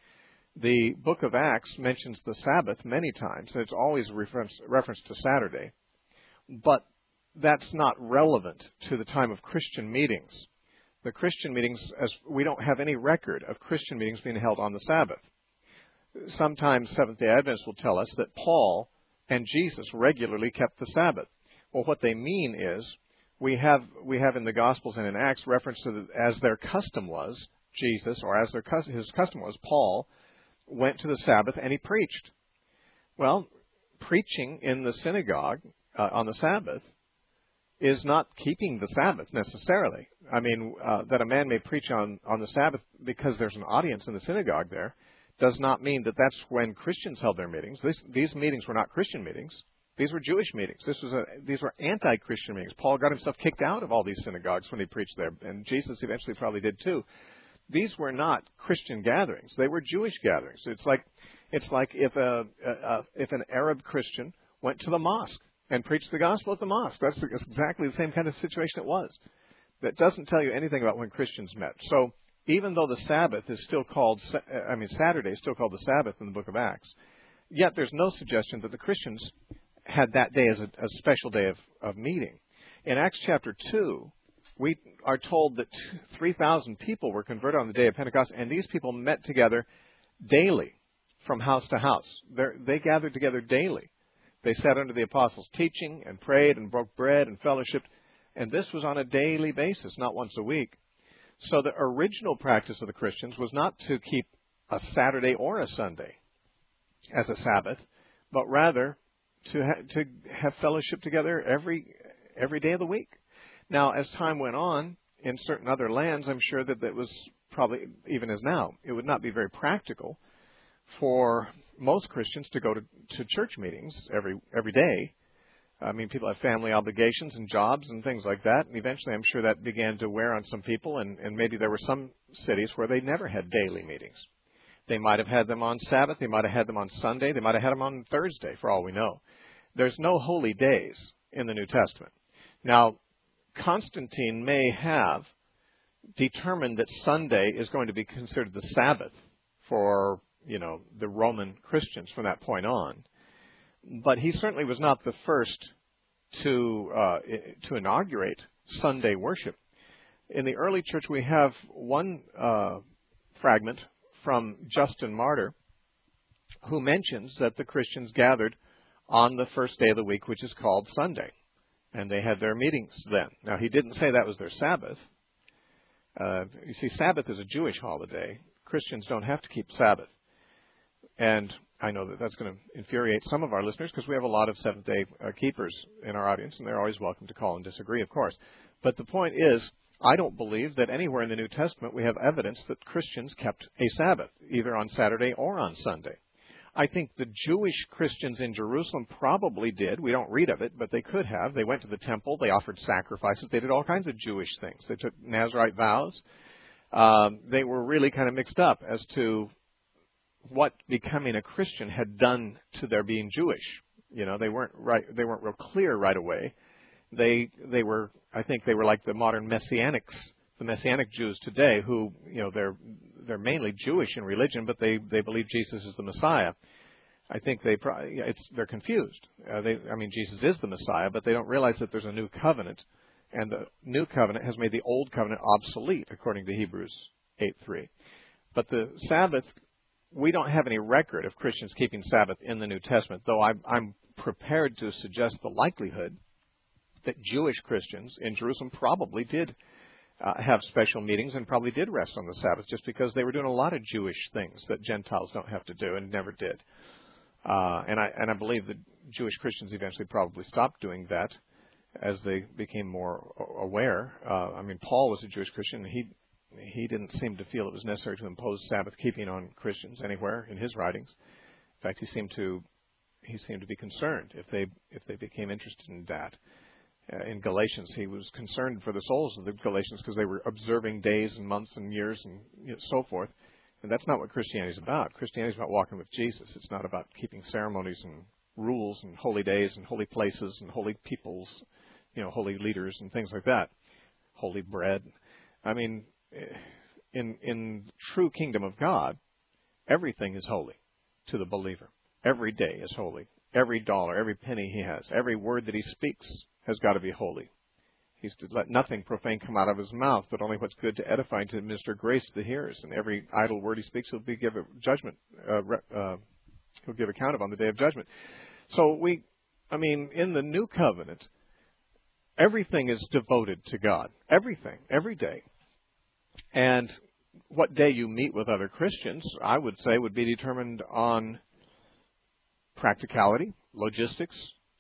The book of Acts mentions the Sabbath many times, and it's always reference to Saturday. But that's not relevant to the time of Christian meetings. The Christian meetings, as we don't have any record of Christian meetings being held on the Sabbath. Sometimes Seventh-day Adventists will tell us that Paul and Jesus regularly kept the Sabbath. Well, what they mean is we have in the Gospels and in Acts reference to as their custom was, Jesus, or as his custom was, Paul, went to the Sabbath and he preached. Well, preaching in the synagogue on the Sabbath is not keeping the Sabbath necessarily. I mean, that a man may preach on the Sabbath because there's an audience in the synagogue there does not mean that that's when Christians held their meetings. These meetings were not Christian meetings. These were Jewish meetings. These were anti-Christian meetings. Paul got himself kicked out of all these synagogues when he preached there, and Jesus eventually probably did too. These were not Christian gatherings. They were Jewish gatherings. It's like if an Arab Christian went to the mosque and preached the gospel at the mosque. That's exactly the same kind of situation it was. That doesn't tell you anything about when Christians met. So even though the Sabbath is still called, Saturday is still called the Sabbath in the book of Acts, yet there's no suggestion that the Christians had that day as a special day of meeting. In Acts chapter 2, we are told that 3,000 people were converted on the day of Pentecost, and these people met together daily from house to house. They gathered together daily. They sat under the apostles' teaching and prayed and broke bread and fellowshiped, and this was on a daily basis, not once a week. So the original practice of the Christians was not to keep a Saturday or a Sunday as a Sabbath, but rather to have fellowship together every day of the week. Now, as time went on, in certain other lands, I'm sure that was probably, even as now, it would not be very practical for most Christians to go to church meetings every day. I mean, people have family obligations and jobs and things like that, and eventually I'm sure that began to wear on some people, and maybe there were some cities where they never had daily meetings. They might have had them on Sabbath, they might have had them on Sunday, they might have had them on Thursday, for all we know. There's no holy days in the New Testament. Now, Constantine may have determined that Sunday is going to be considered the Sabbath for, the Roman Christians from that point on. But he certainly was not the first to inaugurate Sunday worship. In the early church, we have one fragment from Justin Martyr, who mentions that the Christians gathered on the first day of the week, which is called Sunday, and they had their meetings then. Now, he didn't say that was their Sabbath. You see, Sabbath is a Jewish holiday. Christians don't have to keep Sabbath. And I know that that's going to infuriate some of our listeners because we have a lot of Seventh-day keepers in our audience, and they're always welcome to call and disagree, of course. But the point is, I don't believe that anywhere in the New Testament we have evidence that Christians kept a Sabbath, either on Saturday or on Sunday. I think the Jewish Christians in Jerusalem probably did. We don't read of it, but they could have. They went to the temple. They offered sacrifices. They did all kinds of Jewish things. They took Nazirite vows. They were really kind of mixed up as to what becoming a Christian had done to their being Jewish. You know, they weren't real clear right away. They were, I think they were like the modern Messianic Jews today, who, you know, they're mainly Jewish in religion, but they believe Jesus is the Messiah. I think they're confused. Jesus is the Messiah, but they don't realize that there's a new covenant, and the new covenant has made the old covenant obsolete, according to Hebrews 8:3. But the Sabbath, we don't have any record of Christians keeping Sabbath in the New Testament, though I'm prepared to suggest the likelihood that Jewish Christians in Jerusalem probably did have special meetings and probably did rest on the Sabbath, just because they were doing a lot of Jewish things that Gentiles don't have to do and never did. And I believe that Jewish Christians eventually probably stopped doing that as they became more aware. Paul was a Jewish Christian. He didn't seem to feel it was necessary to impose Sabbath keeping on Christians anywhere in his writings. In fact, he seemed to be concerned if they became interested in that. In Galatians, he was concerned for the souls of the Galatians because they were observing days and months and years and so forth. And that's not what Christianity is about. Christianity is about walking with Jesus. It's not about keeping ceremonies and rules and holy days and holy places and holy peoples, holy leaders and things like that. Holy bread. In true kingdom of God, everything is holy to the believer. Every day is holy. Every dollar, every penny he has, every word that he speaks has got to be holy. He's to let nothing profane come out of his mouth, but only what's good to edify and to administer grace to the hearers. And every idle word he speaks, he'll give a judgment. He'll give account of on the day of judgment. So in the new covenant, everything is devoted to God. Everything, every day. And what day you meet with other Christians, I would say, would be determined on practicality, logistics.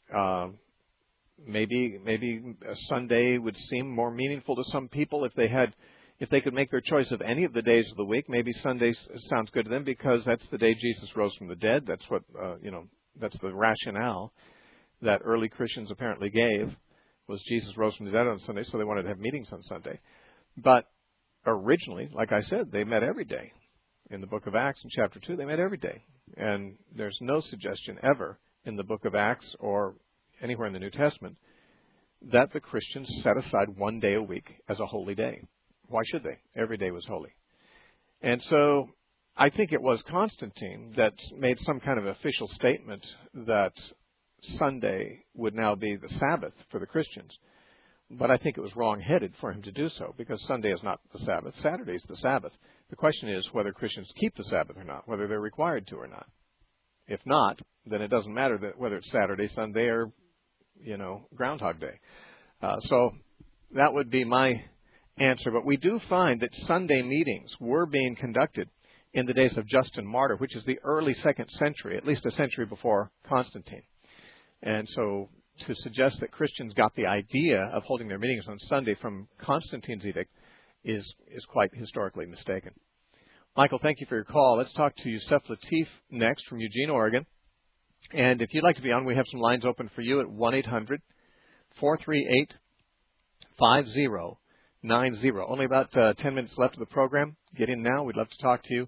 Maybe a Sunday would seem more meaningful to some people if they could make their choice of any of the days of the week. Maybe Sunday sounds good to them because that's the day Jesus rose from the dead. That's what that's the rationale that early Christians apparently gave, was Jesus rose from the dead on Sunday, so they wanted to have meetings on Sunday. But originally, like I said, they met every day. In the book of Acts in chapter 2, they met every day. And there's no suggestion ever in the book of Acts or anywhere in the New Testament that the Christians set aside one day a week as a holy day. Why should they? Every day was holy. And so I think it was Constantine that made some kind of official statement that Sunday would now be the Sabbath for the Christians. But I think it was wrong-headed for him to do so, because Sunday is not the Sabbath. Saturday is the Sabbath. The question is whether Christians keep the Sabbath or not, whether they're required to or not. If not, then it doesn't matter whether it's Saturday, Sunday, or Groundhog Day. So that would be my answer. But we do find that Sunday meetings were being conducted in the days of Justin Martyr, which is the early 2nd century, at least a century before Constantine. And so to suggest that Christians got the idea of holding their meetings on Sunday from Constantine's edict is quite historically mistaken. Michael, thank you for your call. Let's talk to Yusef Latif next from Eugene, Oregon. And if you'd like to be on, we have some lines open for you at 1-800-438-5090. Only about 10 minutes left of the program. Get in now. We'd love to talk to you.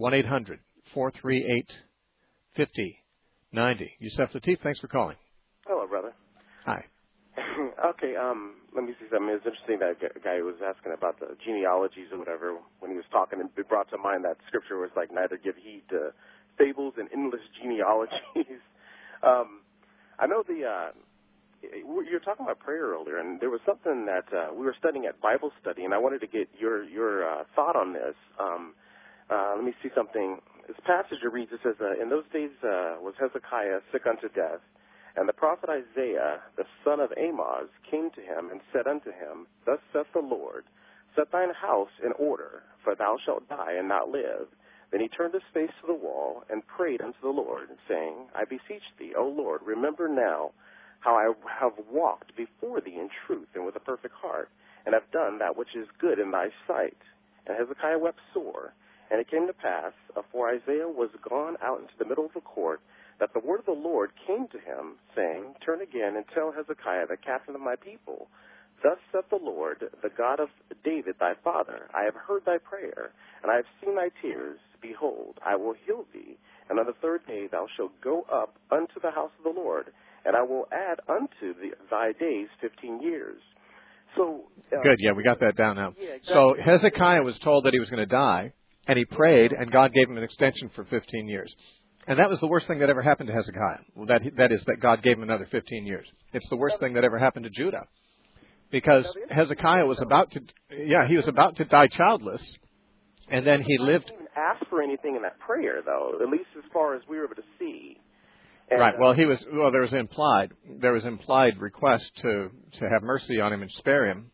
1-800-438-5090. Yusef Latif, thanks for calling. Hello, brother. Hi. Okay, let me see something. It was interesting that guy was asking about the genealogies or whatever when he was talking, and it brought to mind that scripture was like, neither give heed to fables and endless genealogies. I know you were talking about prayer earlier, and there was something that we were studying at Bible study, and I wanted to get your thought on this. Let me see something. This passage it reads, it says, in those days was Hezekiah sick unto death, and the prophet Isaiah, the son of Amoz, came to him and said unto him, Thus saith the Lord, Set thine house in order, for thou shalt die and not live. Then he turned his face to the wall and prayed unto the Lord, saying, I beseech thee, O Lord, remember now how I have walked before thee in truth and with a perfect heart, and have done that which is good in thy sight. And Hezekiah wept sore. And it came to pass, afore Isaiah was gone out into the middle of the court, that the word of the Lord came to him, saying, Turn again and tell Hezekiah, the captain of my people, Thus saith the Lord, the God of David thy father, I have heard thy prayer, and I have seen thy tears. Behold, I will heal thee, and on the third day thou shalt go up unto the house of the Lord, and I will add unto thy days 15 years. So good, yeah, we got that down now. Yeah, exactly. So Hezekiah was told that he was going to die, and he prayed, and God gave him an extension for 15 years. And that was the worst thing that ever happened to Hezekiah. Well, that is that God gave him another 15 years. It's the worst thing that ever happened to Judah. Because Hezekiah was about to die childless, and then he lived. He didn't ask for anything in that prayer, though, at least as far as we were able to see. And, right. Well, there was implied request to have mercy on him and spare him.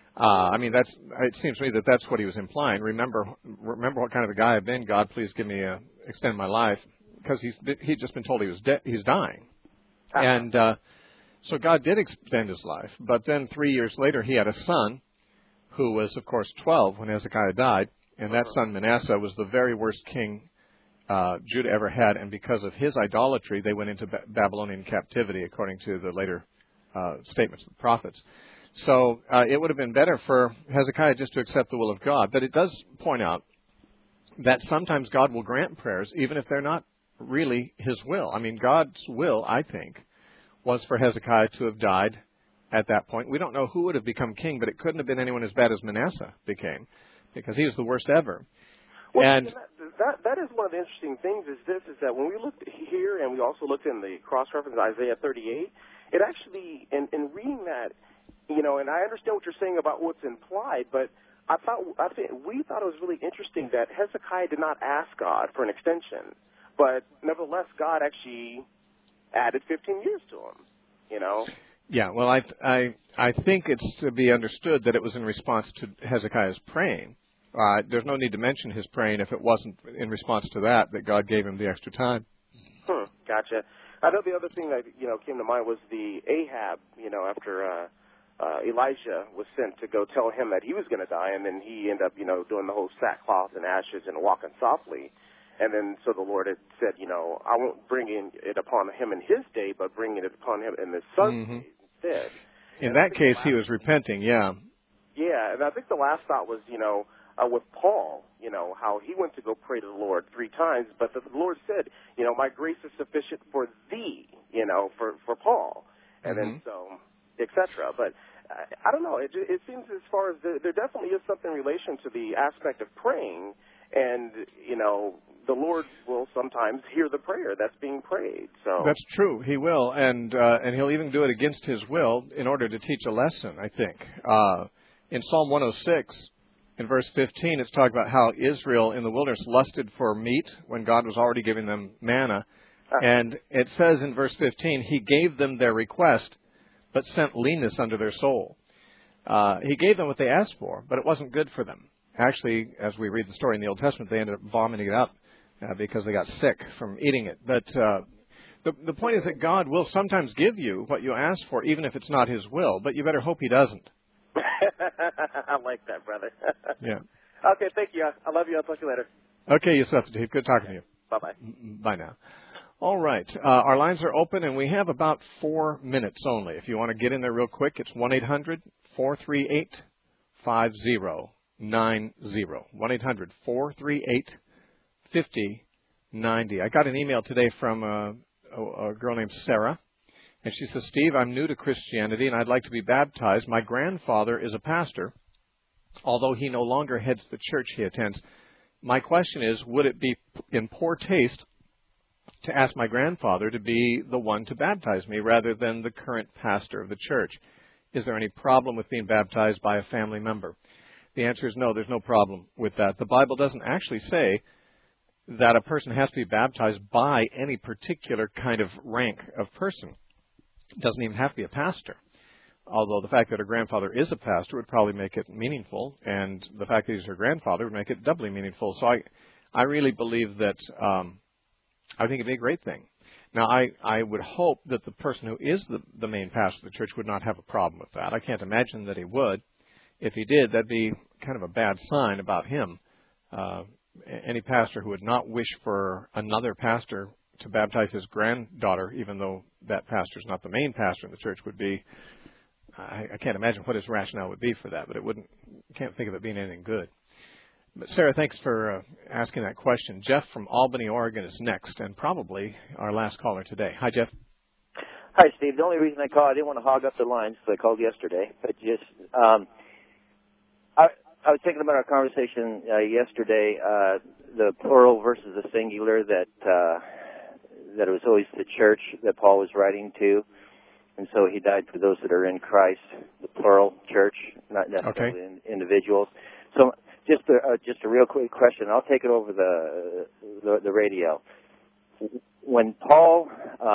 It seems to me that that's what he was implying. Remember what kind of a guy I've been. God, please extend my life, because he'd just been told he's dying, and so God did extend his life. But then 3 years later, he had a son who was, of course, 12 when Hezekiah died, and that son Manasseh was the very worst king Judah ever had, and because of his idolatry, they went into Babylonian captivity, according to the later statements of the prophets. So it would have been better for Hezekiah just to accept the will of God. But it does point out that sometimes God will grant prayers, even if they're not really his will. I mean, God's will, I think, was for Hezekiah to have died at that point. We don't know who would have become king, but it couldn't have been anyone as bad as Manasseh became, because he was the worst ever. Well, and that is one of the interesting things is that when we looked here and we also looked in the cross-reference Isaiah 38, it actually, in reading that, and I understand what you're saying about what's implied, but we thought it was really interesting that Hezekiah did not ask God for an extension, but nevertheless, God actually added 15 years to him, Yeah, well, I think it's to be understood that it was in response to Hezekiah's praying. There's no need to mention his praying if it wasn't in response to that God gave him the extra time. Gotcha. I know the other thing that came to mind was the Ahab. After Elijah was sent to go tell him that he was going to die, and then he ended up doing the whole sackcloth and ashes and walking softly. And then so the Lord had said, I won't bring it upon him in his day, but bring it upon him in his son's day instead. In that case, he was repenting. Yeah. Yeah, and I think the last thought was, with Paul, how he went to go pray to the Lord 3 times, but the Lord said, my grace is sufficient for thee, for Paul, and then so, etc. But I don't know. It seems as far as there definitely is something in relation to the aspect of praying, and the Lord will sometimes hear the prayer that's being prayed. So that's true. He will, and he'll even do it against his will in order to teach a lesson, I think. In Psalm 106. In verse 15, it's talking about how Israel in the wilderness lusted for meat when God was already giving them manna. And it says in verse 15, he gave them their request, but sent leanness under their soul. He gave them what they asked for, but it wasn't good for them. Actually, as we read the story in the Old Testament, they ended up vomiting it up because they got sick from eating it. But the point is that God will sometimes give you what you ask for, even if it's not his will, but you better hope he doesn't. I like that, brother. Yeah. Okay, thank you. I love you. I'll talk to you later. Okay, Yusuf. Good talking to you. Bye-bye. Bye now. All right. Our lines are open, and we have about 4 minutes only. If you want to get in there real quick, it's 1-800-438-5090. 1-800-438-5090. I got an email today from a girl named Sarah. And she says, Steve, I'm new to Christianity, and I'd like to be baptized. My grandfather is a pastor, although he no longer heads the church he attends. My question is, would it be in poor taste to ask my grandfather to be the one to baptize me rather than the current pastor of the church? Is there any problem with being baptized by a family member? The answer is no, there's no problem with that. The Bible doesn't actually say that a person has to be baptized by any particular kind of rank of person. It doesn't even have to be a pastor, although the fact that her grandfather is a pastor would probably make it meaningful, and the fact that he's her grandfather would make it doubly meaningful. So I really believe that I think it'd be a great thing. Now, I would hope that the person who is the main pastor of the church would not have a problem with that. I can't imagine that he would. If he did, that'd be kind of a bad sign about him. Any pastor who would not wish for another pastor to baptize his granddaughter, even though that pastor is not the main pastor in the church, would be, I can't imagine what his rationale would be for that, but can't think of it being anything good. But Sarah, thanks for asking that question. Jeff from Albany, Oregon is next, and probably our last caller today. Hi, Jeff. Hi, Steve. The only reason I called, I didn't want to hog up the lines, so I called yesterday. But just, I was thinking about our conversation yesterday, the plural versus the singular, that it was always the church that Paul was writing to, and so he died for those that are in Christ, the plural church, not necessarily individuals. So just a real quick question. I'll take it over the radio. When Paul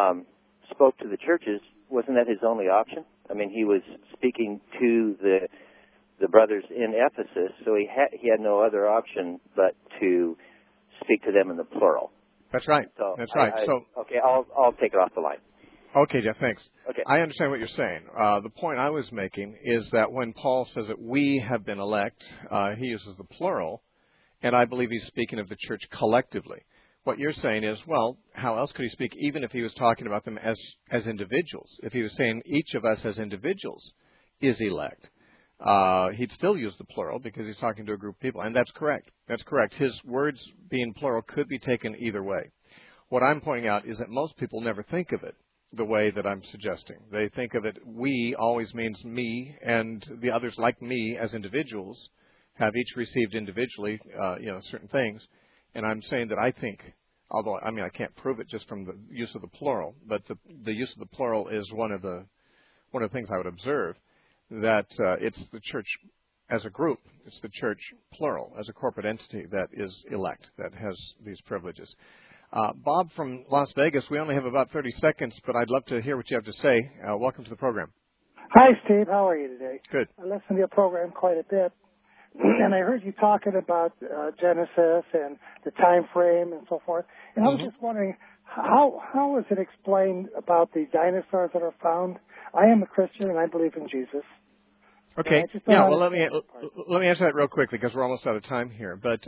spoke to the churches, wasn't that his only option? I mean, he was speaking to the brothers in Ephesus, so he had no other option but to speak to them in the plural. That's right. So That's right. Okay, I'll take it off the line. Okay, Jeff, thanks. Okay. I understand what you're saying. The point I was making is that when Paul says that we have been elect, he uses the plural, and I believe he's speaking of the church collectively. What you're saying is, well, how else could he speak even if he was talking about them as individuals? If he was saying each of us as individuals is elect, he'd still use the plural because he's talking to a group of people, and that's correct. That's correct. His words being plural could be taken either way. What I'm pointing out is that most people never think of it the way that I'm suggesting. They think of it, we always means me, and the others like me as individuals have each received individually, certain things. And I'm saying that I think, although, I mean, I can't prove it just from the use of the plural, but the use of the plural is one of the things I would observe, that it's the church as a group, it's the church plural, as a corporate entity that is elect, that has these privileges. Bob from Las Vegas, we only have about 30 seconds, but I'd love to hear what you have to say. Welcome to the program. Hi, Steve. How are you today? Good. I listen to your program quite a bit, and I heard you talking about Genesis and the time frame and so forth. And I was just wondering, how is it explained about the dinosaurs that are found? I am a Christian, and I believe in Jesus. Okay. Yeah, well, let me answer that real quickly because we're almost out of time here. But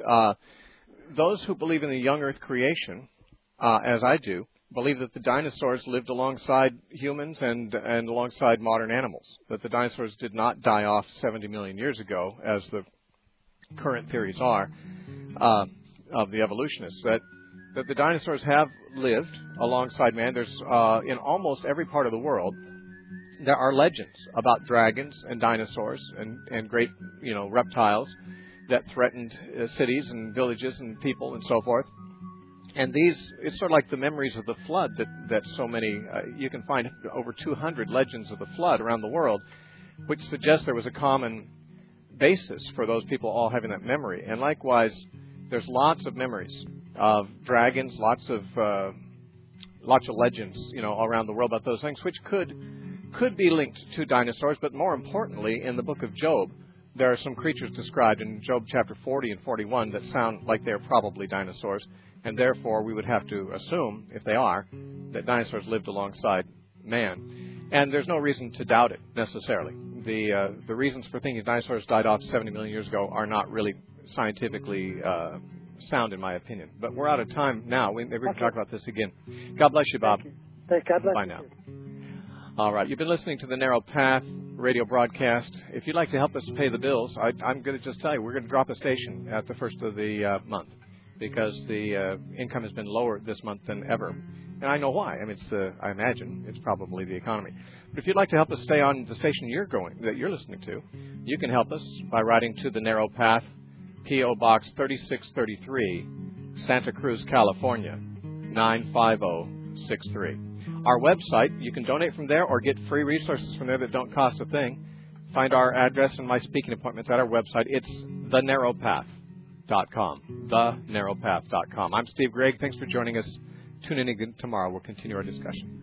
those who believe in the young earth creation, as I do, believe that the dinosaurs lived alongside humans and alongside modern animals, that the dinosaurs did not die off 70 million years ago, as the current theories are of the evolutionists, that the dinosaurs have lived alongside man. There's in almost every part of the world, there are legends about dragons and dinosaurs and great, reptiles that threatened cities and villages and people and so forth. And it's sort of like the memories of the flood that so many, you can find over 200 legends of the flood around the world, which suggests there was a common basis for those people all having that memory. And likewise, there's lots of memories of dragons, lots of legends, all around the world about those things, which could be linked to dinosaurs. But more importantly, in the book of Job, there are some creatures described in Job chapter 40 and 41 that sound like they're probably dinosaurs. And therefore, we would have to assume, if they are, that dinosaurs lived alongside man. And there's no reason to doubt it, necessarily. The reasons for thinking dinosaurs died off 70 million years ago are not really scientifically sound, in my opinion. But we're out of time now. Maybe we can talk about this again. God bless you, Bob. Thank you. God bless Bye now. All right. You've been listening to the Narrow Path radio broadcast. If you'd like to help us pay the bills, I'm going to just tell you, we're going to drop a station at the first of the month, because the income has been lower this month than ever. And I know why. I mean, I imagine it's probably the economy. But if you'd like to help us stay on the station that you're listening to, you can help us by writing to the Narrow Path, P.O. Box 3633, Santa Cruz, California, 95063. Our website, you can donate from there or get free resources from there that don't cost a thing. Find our address and my speaking appointments at our website. It's thenarrowpath.com, thenarrowpath.com. I'm Steve Gregg. Thanks for joining us. Tune in again tomorrow. We'll continue our discussion.